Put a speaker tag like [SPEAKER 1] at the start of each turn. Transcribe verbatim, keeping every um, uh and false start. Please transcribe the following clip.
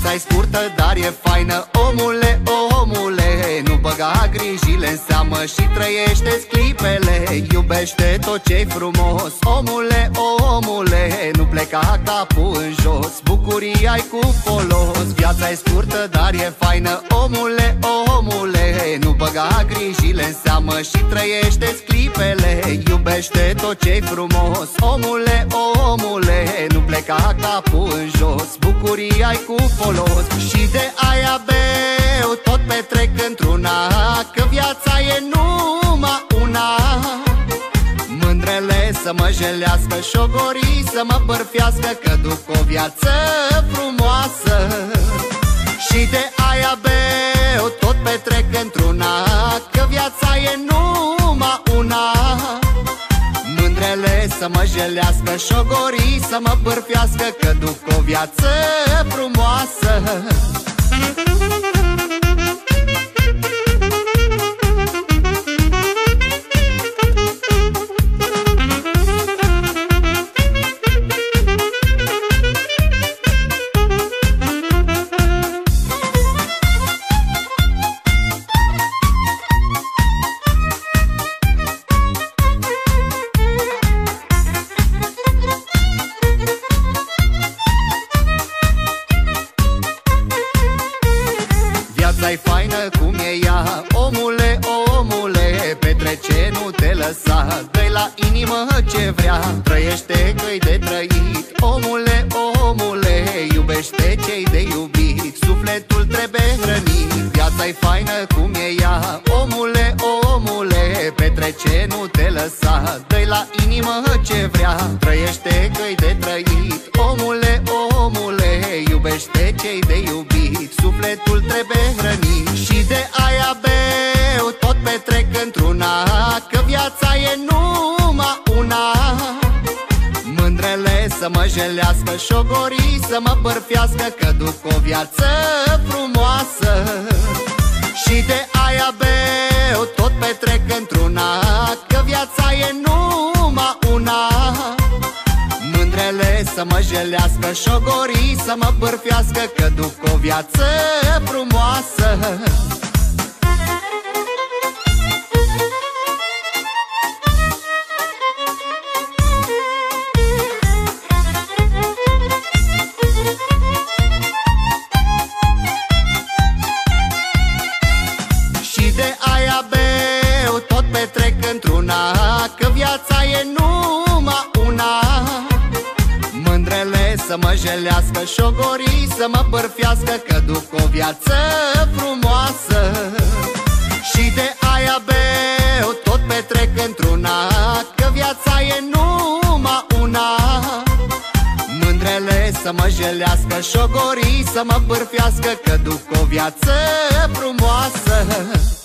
[SPEAKER 1] Viața-i scurtă, dar e faină, omule, omule. Nu băga grijile în seamă și trăiește-ți clipele. Iubește tot ce-i frumos, omule, omule. Nu pleca capul în jos, bucuria-i cu folos. Viața-i scurtă, dar e faină, omule, omule. Nu băga grijile în seamă și trăiește-ți clipele. Iubește tot ce-i frumos, omule, omule. Nu pleca capul în jos, bucuria-i cu folos. Și de aia beu, tot petrec într-una, că viața e numai una. Mândrele să mă jelească, șogorii să mă bărfească, că duc o viață frumoasă. Și de aia beu, tot petrec într-una, că viața e numai una. Mândrele să mă jelească, șogorii să mă bărfească, că duc o viață frumoasă. Viața-i faină cum e ea, omule, omule. Petrece, nu te lăsa, dă-i la inimă ce vrea. Trăiește că-i de trăit, omule, omule. Iubește ce-i de iubit, sufletul trebuie hrănit. Viața-i faină cum e ea, omule, omule. Petrece, nu te lăsa, dă-i la inimă ce vrea. Trăiește că-i de trăit, omule, omule. Iubește ce-i de iubit, sufletul trebuie hrănit. Și de aia beu, tot petrec într-una, că viața e numai una. Mândrele să mă jelească, șogorii să mă bărfească, că duc o viață frumoasă. Și de aia beu, tot petrec într-una, că viața e numai una. Mândrele să mă jelească, șogorii să mă bărfească, că duc o viață frumoasă. Și de aia beu, tot petrec într-una, că viața e numai una. Mândrele să mă jelească, șogorii să mă bărfească, că duc o viață frumoasă. Și de aia beu, tot petrec într-una, că viața e numai una. Mândrele să mă jelească, șogorii să mă bărfească, că duc o viață frumoasă.